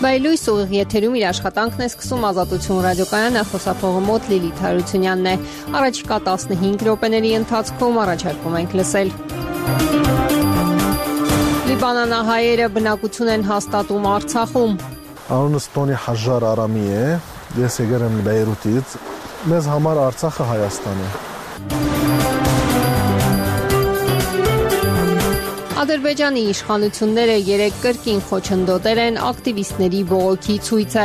Վայելույս ուղիղ եթերում իր աշխատանքն է սկսում Ազատություն ռադիոկայանը, խոսափողը մոտ Լիլիթ Հարությունյանն է։ Առաջիկա 15 րոպեների ընթացքում առաջարկում ենք լսել. Լիբանանահայերը բնակություն են հաստատում Արցախում։ Անունս Տոնի Հաջար Արամի է, ես եկել եմ Բեյրութից, մեզ համար Արցախը Հայաստան է։ Ադրբեջանի իշխանությունները 3 կրկին խոչընդոտել են ակտիվիստների բողոքի ցույցը։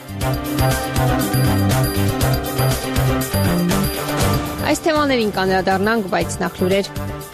Այս թեմաներին կանդրադառնանք, բայց նախ լուրեր։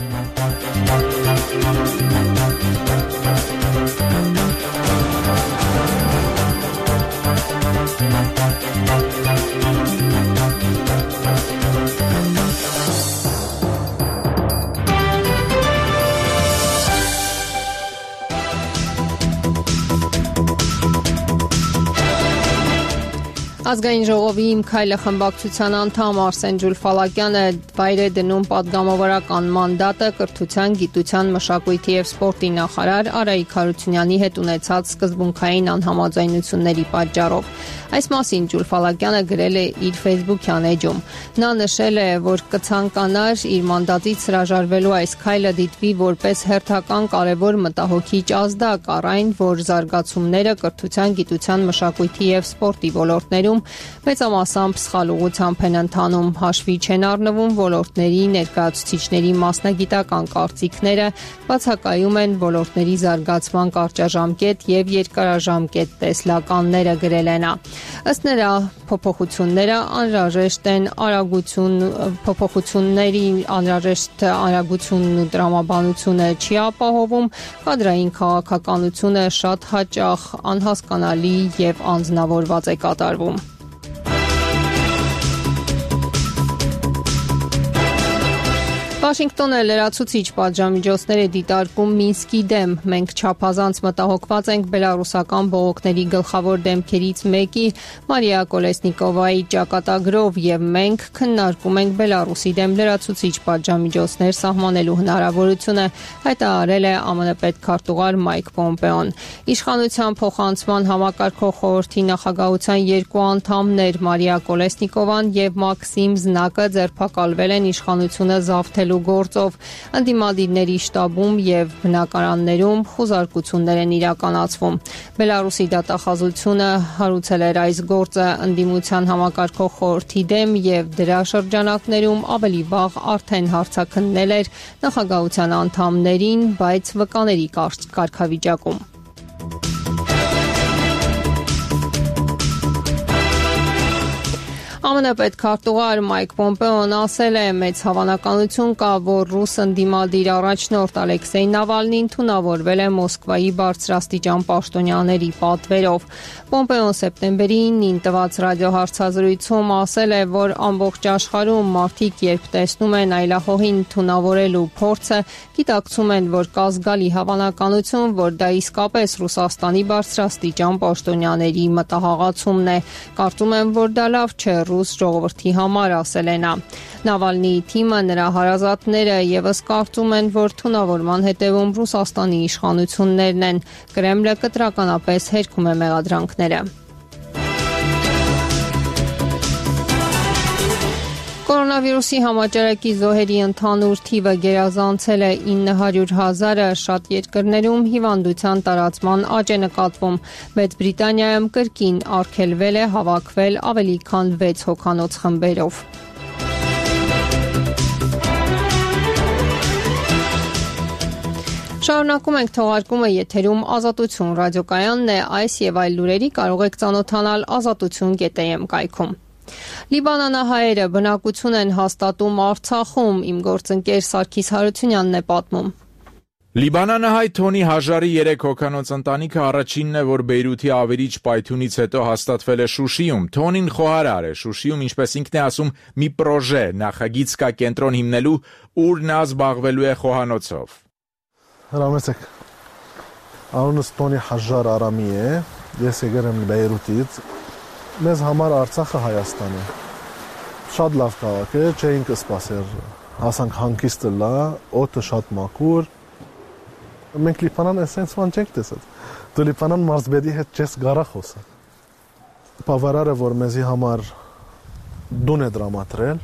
Ազգային ժողովի «Իմ քայլը» խմբակցության անդամ Արսեն Ջուլֆալակյանը վայր է դնում պատգամավորական մանդատը կրթության, գիտության, մշակույթի և սպորտի նախարար Արայիկ Հարությունյանի հետ ունեցած սկզբունքային անհամաձայնությունների պատճառով։ Այս մասին Ջուլֆալակյանը գրել է իր Facebook-յան էջում։ Նա նշել է, որ կցանկանար իր մանդատից հրաժարվելու այս քայլը դիտվի որպես հերթական կարևոր մտահոգիչ ազդակ առ այն, որ զարգացումները կրթության, գիտության, մշակույթի և սպորտի ոլորտներում մեծամասամբ սխալ ուղղությամբ են ընթանում, հաշվի չեն առնվում ոլորտների ներկայացուցիչների մասնագիտական կարծիքները, բացակայում են ոլորտների զարգացման կարճաժամկետ եւ երկարաժամկետ տեսլականները, գրել է նա։ Ըստ նրա, փոփոխությունների անհրաժեշտ արագությունն ու տրամաբանությունը չի ապահովում, կադրային քաղաքականությունը շատ հաճախ անհասկանալի եւ անձնավորված է կատարվում։ Վաշինգտոնը լրացուցիչ պատժամիջոցներ է դիտարկում Մինսկի դեմ։ Մենք չափազանց մտահոգված ենք բելառուսական բողոքների գլխավոր դեմքերից մեկի Մարիա Կոլեսնիկովայի ճակատագրով եւ մենք քննարկում ենք Բելառուսի դեմ լրացուցիչ պատժամիջոցներ սահմանելու հնարավորությունը, հայտարարել է ԱՄՆ պետքարտուղար Մայք Պոմպեոն։ Իշխանության փոխանցման համակարգող խորհրդի նախագահության 2 անդամներ Մարիա Կոլեսնիկովան եւ Մաքսիմ Զնակը ձերբակալվել են իշխանությունը զավթելու գործով։ Ընդդիմադիրների շտաբում եւ բնակարաններում խուզարկություններ են իրականացվում։ Բելառուսի դատախազությունը հարուցել էր այս գործը ընդդիմության համակարգող խորհրդի դեմ եւ դրա շրջանակներում ավելի վաղ արդեն հարցաքննել էր նախագահության անդամներին, բայց վկաների կարգավիճակում։ ԱՄՆ պետքարտուղար Մայք Պոմպեոն ասել է, մեծ հավանականություն կա, որ ռուս ընդդիմադիր առաջնորդ Ալեքսեյ Նավալնին թունավորվել է Մոսկվայի բարձրաստիճան պաշտոնյաների պատվերով։ Պոմպեոն սեպտեմբերի 9-ին տված ռադիոհարցազրույցում ասել է, որ ամբողջ աշխարհում մարդիկ երբ տեսնում են այլախոհին թունավորելու փորձը, գիտակցում են, որ կա զգալի հավանականություն, որ դա իսկապես Ռուսաստանի բարձրաստիճան պաշտոնյաների մտահաղացումն է։ Կարծում եմ, որ դա լավ չէ ռուս ժողովրդի համար, ասել է նա։ Նավալնիի թիմը, նրա հարազատները եւս կարծում են, որ թունավորման հետևում Ռուսաստանի իշխանություններն են։ Կրեմլը կտրականապես հերքում է մեղադրանքները։ Կորոնավիրուսի համաճարակի զոհերի ընդհանուր թիվը գերազանցել է 900,000-ը, շատ երկրներում հիվանդության տարածման աճ է նկատվում։ Մեծ Բրիտանիայում կրկին արգելվել է հավաքվել ավելի քան 6 հոգանոց խմբերով։ Շարունակում ենք թողարկումը եթերում Ազատություն ռադիոկայանն է, այս եւ այլ լուրերի կարող եք ծանոթանալ azatutun.am կայքում։ Լիբանանահայերը բնակություն են հաստատում Արցախում, իմ գործընկեր Սարգիս Հարությունյանն է պատմում։ Լիբանանահայ Թոնի Հաջարի 3 հոգանոց ընտանիքը առաջինն է, որ Բեյրութի ավերիչ պայթյունից հետո հաստատվել է Շուշիում։ Թոնին խոհարար է, Շուշիում, ինչպես ինքն է ասում, մի պրոժե, նախագիծ կա կենտրոն հիմնելու, ուր նա զբաղվելու է խոհանոցով։ Հրամեցեք, անունս Տոնի Հաջար Արամի է, ես եկել եմ Բեյրութից, մեզ համար Արցախը Հայաստան է։ Շատ լավ քաղաք է, չէինք սպասել, հասանք հանգիստը լա, օդը շատ մաքուր։ Մենք Լիբանան էսենց ման չենք տեսել։ Դու Լիբանան մարզբեդի հետ չես գարա խոսա։ Բավարարը որ մեզի համար դուն է դրամատրել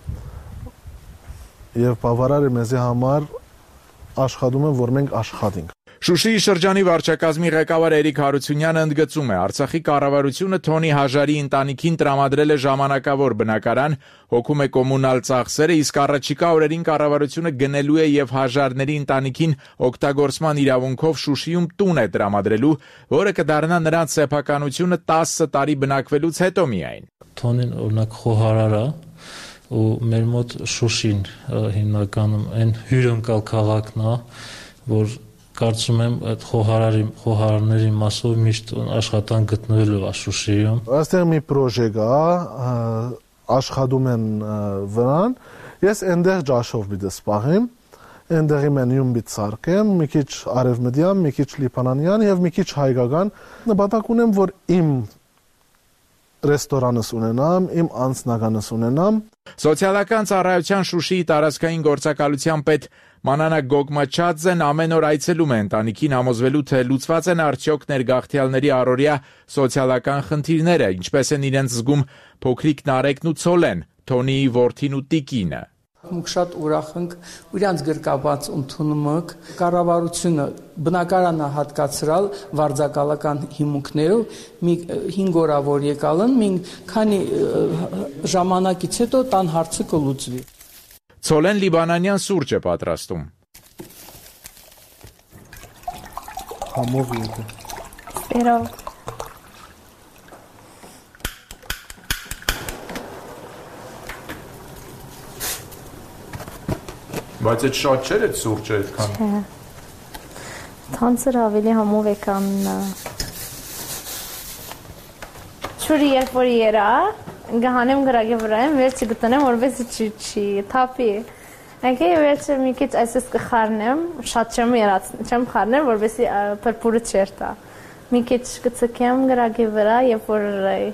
եւ բավարարը մեզի համար աշխատում է որ մենք աշխատենք։ Շուշիի շրջանի վարչակազմի ղեկավար Էրիկ Հարությունյանը ընդգծում է, Արցախի կառավարությունը Թոնի Հաժարի ընտանիքին տրամադրել է ժամանակավոր բնակարան, հոգում է կոմունալ ծախսերը, իսկ առաջիկա օրերին կառավարությունը գնելու է եւ Հաժարների ընտանիքին օգտագործման իրավունքով Շուշիում տուն է տրամադրելու, որը կդառնա նրանց սեփականությունը 10 տարի բնակվելուց հետո միայն։ Թոնին օրինակ խոհարար է ու մեր մոտ Շուշին հիմնականում այն հյուրընկալ քաղաքն է, որ կարծում եմ այդ խոհարարների մասով միշտ աշխատանք գտնվելու է Շուշիում։ Այստեղ մի պրոժե կա, աշխատում են վրան, ես այնտեղ ջաշով պիտի սպաղեմ, այնտեղի մենյուն պիտի սարքեմ, մի քիչ արևմտյան, մի քիչ լիբանանյան եւ մի քիչ հայկական, նպատակ ունեմ, որ իմ ռեստորանս ունենամ, իմ անձնականս ունենամ։ Սոցիալական ծառայության Շուշիի տարածքային գործակալության պետ Մանանա Գոգմաչաձեն ամեն օր այցելում է ընտանիքին համոզվելու, թե լուծված են արդյոք ներգաղթյալների առօրյա սոցիալական խնդիրները, ինչպես են իրենց զգում փոքրիկ Նարեկն ու Ցոլեն, Թոնիի որդին ու տիկինը։ Մենք շատ ուրախ ենք իրանց գրկաբաց ընդունումը կառավարությունը բնակարանը հատկացրալ վարձակալական հիմունքներով 5 օրավոր եկալն մի քանի ժամանակից հետո տան հարցը կլուծվի։ Ցոլեն լիբանանյան սուրճ է պատրաստում։ Համով եկե։ Սերով։ Բայց այդ շատ չէր այդ սուրճը այդքան։ Չէ։ Թանցը ավելի համով եկան։ Շուրի երբ որ երա, գահանեմ գրագի վրա եմ, վերջի գտնեմ, որպես չի, թապի։ Անկե վերջը մի քիչ այսպես կխառնեմ, շատ չեմ խառնել, որպես պրպուրը չերտա։ Մի քիչ կցկեմ գրագի վրա, երբ որ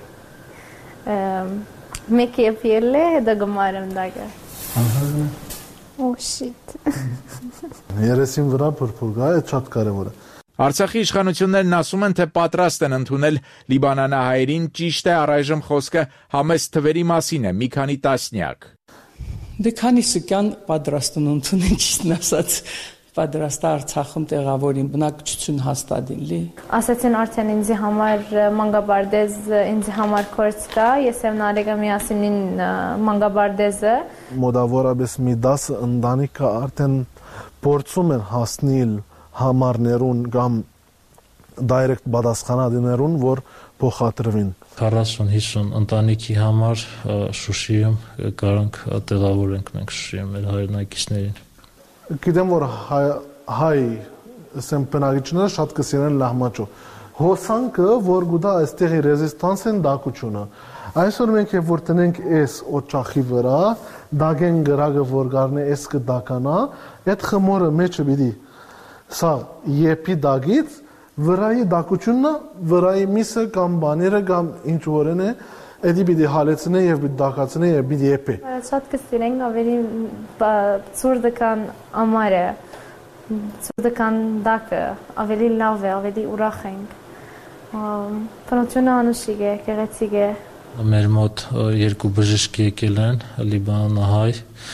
մեկ եփել է, հետո գմարեմ դակը։ Oh shit։ Երեսին վրա փրփուր կա, այդ շատ կարևոր է։ Արցախի իշխանություններն ասում են, թե պատրաստ են ընդունել լիբանանահայերին, ճիշտ է առայժմ խոսքը համեստ թվերի մասին է, մի քանի տասնյակ։ Դե քանիսը կան պատրաստ են ընդունել, ճիշտն ասած, պատրաստ Արցախում տեղավորին բնակչություն հաստատին լի։ Ասացին արդեն ինձ համար մանգաբարդեզ, ինձ համար կորց կա, ես եմ Նարեկը միասին մանգաբարդեզը։ Մոդավորապես մի 10 ընտանիքը արդեն փորձում են հասնել համարներուն կամ դայրեկտ պատասխանատուներուն, որ փոխադրվին։ 40-50 ընտանիքի համար Շուշիում կարանք տեղավորենք մենք Շուշիում մեր հայրենակիցներին։ Գիտեմ, որ հայ ասեմ բնակիչները շատ կսիրեն լահմաճո։ Հոսանքը, որ գուտա այստեղի ռեզիստանսն դակությունը։ Այսօր մենք երբ որ տնենք էս օճախի վրա, դագեն գրագը որ գարնե էս կդականա, այդ խմորը մեջը պիտի սա եփի դագից վրայի դակությունն վրայի միսը կամ բաները կամ ինչ որն է Էդի պիտի հալեցնե եւ պիտի դակացնե եւ պիտի եփե։ Շատ կսիրենք ավելի ծուրդական ամարը, ծուրդական դակը, ավելի լավ է, ավելի ուրախ ենք։ Բնությունը անուշիկ է, գեղեցիկ է։ Մեր մոտ 2 բժիշկ եկել են, լիբանանահայ,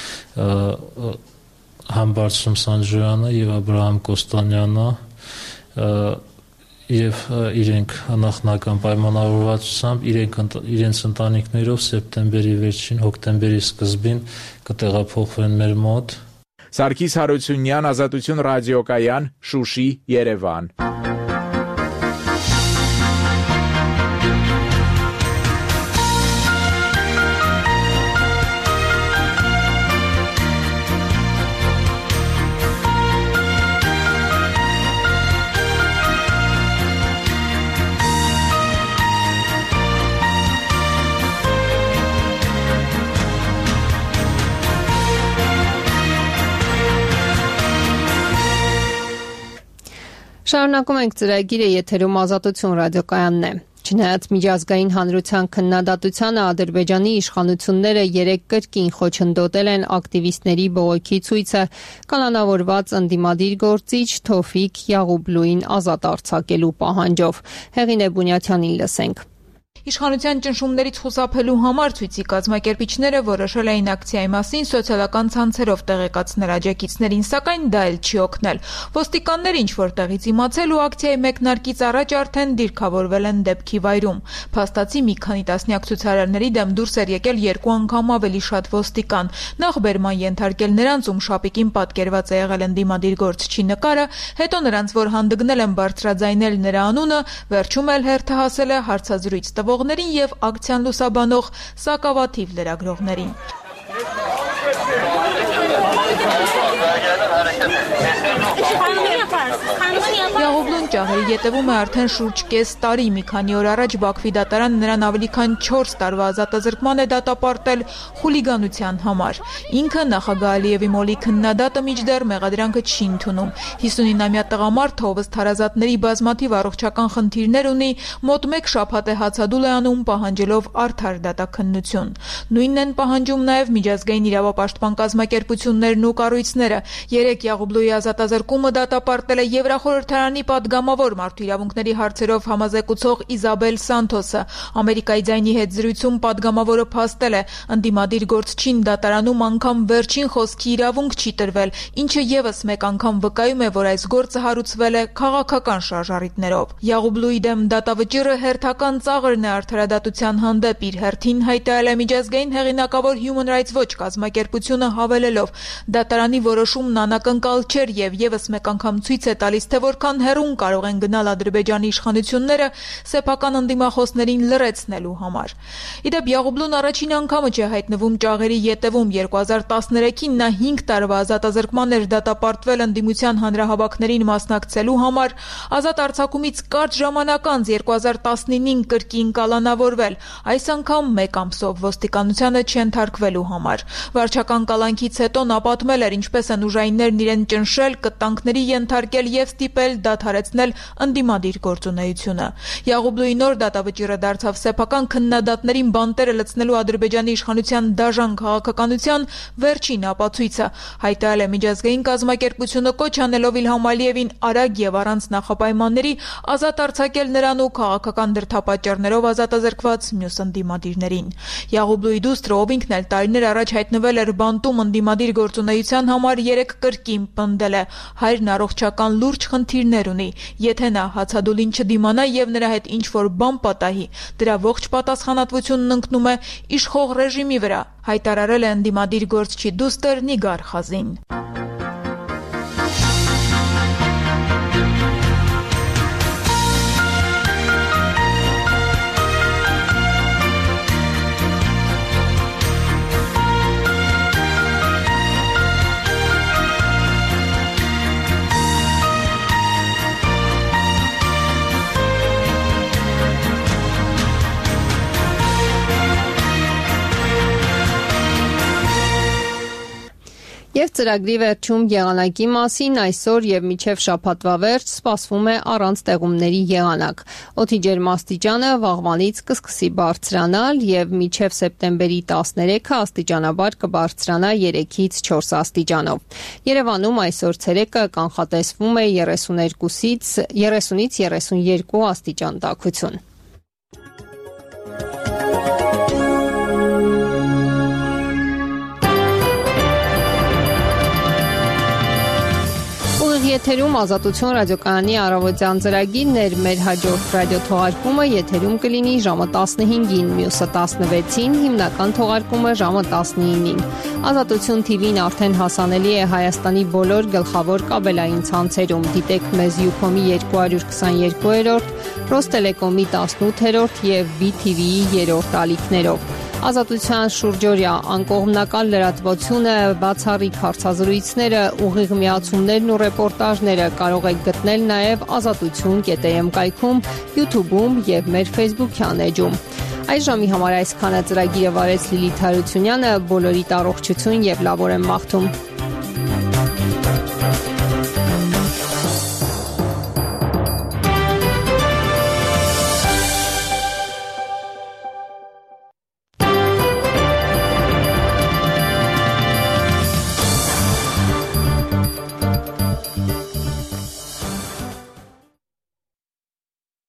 Համբարձում Սանջոյանը եւ Աբրահամ Կոստանյանը, եւ իրենք նախնական պայմանավորվածությամբ իրենց ընտանիքներով սեպտեմբերի վերջին, հոկտեմբերի սկզբին կտեղափոխվեն մեր մոտ։ Սարգիս Հարությունյան, Ազատություն ռադիոկայան, Շուշի, Երևան։ Շարունակում ենք ծրագիրը եթերում Ազատություն ռադիոկայանն է։ Չնայած միջազգային հանրության քննադատությանը Ադրբեջանի իշխանությունները 3 կրկին խոչընդոտել են ակտիվիստների բողոքի ցույցը կալանավորված ընդդիմադիր գործիչ Թոֆիկ Յաղուբլուին ազատ արձակելու պահանջով։ Հեղինե Բունյաթյանին լսենք։ Իշխանության ճնշումներից խուսափելու համար ցույցի կազմակերպիչները որոշել էին ակցիայի մասին սոցիալական ցանցերով տեղեկացնել աջակիցներին, սակայն դա էլ չի օգնել։ Ոստիկանները ինչ-որ տեղից իմացել ու ակցիայի մեկնարկից առաջ արդեն դիրքավորվել են դեպքի վայրում։ Փաստացի մի քանի տասնյակ ցուցարարների դեմ դուրս էր եկել 2 անգամ ավելի շատ ոստիկան։ Նախ բերման ենթարկել նրանց, ում շապիկին պատկերված է եղել ընդդիմադիր գործչի նկարը, հետո նրանց, որ հանդգնել են բարձրաձայնել նրա անունը, վերջում էլ հերթը հասել է հարցազրույց տվողներին եւ ակցիան լուսաբանող սակավաթիվ լրագրողներին։ Յաղուբլուն ճաղերի ետևում է արդեն շուրջ կես տարի։ Մի քանի օր առաջ Բաքվի դատարանը նրան ավելի քան 4 տարվա ազատազրկման է դատապարտել խուլիգանության համար։ Ինքը նախագահ Ալիևի մոլի քննադատը մինչդեռ մեղադրանքը չի ընդունում։ 59-ամյա տղամարդը, ով ըստ հարազատների բազմաթիվ առողջական խնդիրներ ունի, մոտ 1 շաբաթ է հացադուլ է անում, պահանջելով արդար դատաքննություն։ Նույնն են պահանջում նաև միջազգային իրավապաշտպան կազմակերպություններն ու կառույցները։ 3 Յաղուբլուի ազատազրկումը դատապարտել է Եվրախորհրդարանի падգամավոր մարդու իրավունքների հարցերով համազեկուցող Իզաբել Սանթոսը։ Ամերիկայի ձայնի հետ զրույցում падգամավորը փաստել է, ընդդիմադիր գործչին դատարանում անգամ վերջին խոսքի իրավունք չի տրվել, ինչը եւս մեկ անգամ վկայում է, որ այս գործը հարուցվել է քաղաքական շարժառիթներով։ Յաղուբլուի դեմ դատավճիռը հերթական ծաղրն է արդարադատության հանդեպ, իր հերթին հայտարարել է միջազգային հեղինակավոր Human Rights Watch կազմակերպությունը, հավելելով. դատարանի որոշումն անակնկալ չէր եւ եւս մեկ անգամ ցույց է տալիս, թե որքան հեռուն կարող են գնալ Ադրբեջանի իշխանությունները սեփական ընդդիմախոսներին լրացնելու համար։ Իդեպ Յաղուբլուն առաջին անգամը չի հայտնվում ճաղերի ետևում։ 2013-ին նա 5 տարվա ազատազրկման էր դատապարտվել ընդդիմության հանրահավաքներին մասնակցելու համար, ազատ արձակումից կարճ ժամանակ անց 2019-ին կրկին կալանավորվել, այս անգամ 1 ամսով ոստիկանությանը չենթարկվելու համար։ Վարչական կալանքից հետո նա պատմել էր, ինչպես են ուժայիններն իրեն ճնշել, կտանքների ենթարկել եւ ստիպել դադարեցնել ընդդիմադիր գործունեությունը։ Յաղուբլուի նոր դատավճիռը դարձավ սեփական քննադատներին բանտերը լցնելու Ադրբեջանի իշխանության դաժան քաղաքականության վերջին ապացույցը, հայտարարել է միջազգային կազմակերպությունը, կոչ անելով Իլհամ Ալիևին արագ եւ առանց նախապայմանների ազատ արձակել նրան ու քաղաքական դրդապատճառներով ազատազրկված մյուս ընդդիմադիրներին։ Յաղուբլուի դուստրը, ով ինքն էլ տարիներ առաջ հայտնվել էր բանտում ընդդիմադիր գործունեության համար, 3 կրկին պնդել է. հայրն առողջական լուրջ խնդիրներ ունի, եթե նա հացադուլին չդիմանա եւ նրա հետ ինչ-որ բան պատահի, դրա ողջ պատասխանատվությունն ընկնում է իշխող ռեժիմի վրա, հայտարարել է ընդդիմադիր գործչի դուստր Նիգար Խազին։ Եվ ծրագրի վերջում եղանակի մասին այսօր եւ մինչեւ շաբաթվա վերջ սպասվում է առանց տեղումների եղանակ։ Օդի ջերմաստիճանը վաղվանից կսկսի բարձրանալ եւ մինչեւ սեպտեմբերի 13-ը աստիճանաբար կբարձրանա 3-ից 4 աստիճանով։ Երևանում այսօր ցերեկը կանխատեսվում է 30-ից 32 աստիճան տաքություն։ Եթերում Ազատություն ռադիոկայանի առավոտյան ծրագիրն էր, մեր հաջորդ ռադիոթողարկումը եթերում կլինի ժամը 15-ին, մյուսը 16-ին, հիմնական թողարկումը ժամը 19-ին։ Ազատություն TV-ն արդեն հասանելի է Հայաստանի բոլոր գլխավոր կաբելային ցանցերում։ Դիտեք մեզ Ucom-ի 222-րդ, Ռոստելեկոմի 18-րդ եւ BTV-ի 3-րդ ալիքներով։ Ազատության շուրջօրյա անկողմնակալ լրատվությունը, բացառիկ հարցազրույցները, ուղիղ միացումներն ու ռեպորտաժները կարող եք գտնել նաև azatutun.am կայքում, YouTube-ում եւ մեր Facebook-յան էջում։ Այս ժամի համար այսքանը ծրագիրը վարեց Լիլիթ Հարությունյանը, բոլորիդ առողջություն եւ լավ օր եմ մաղթում։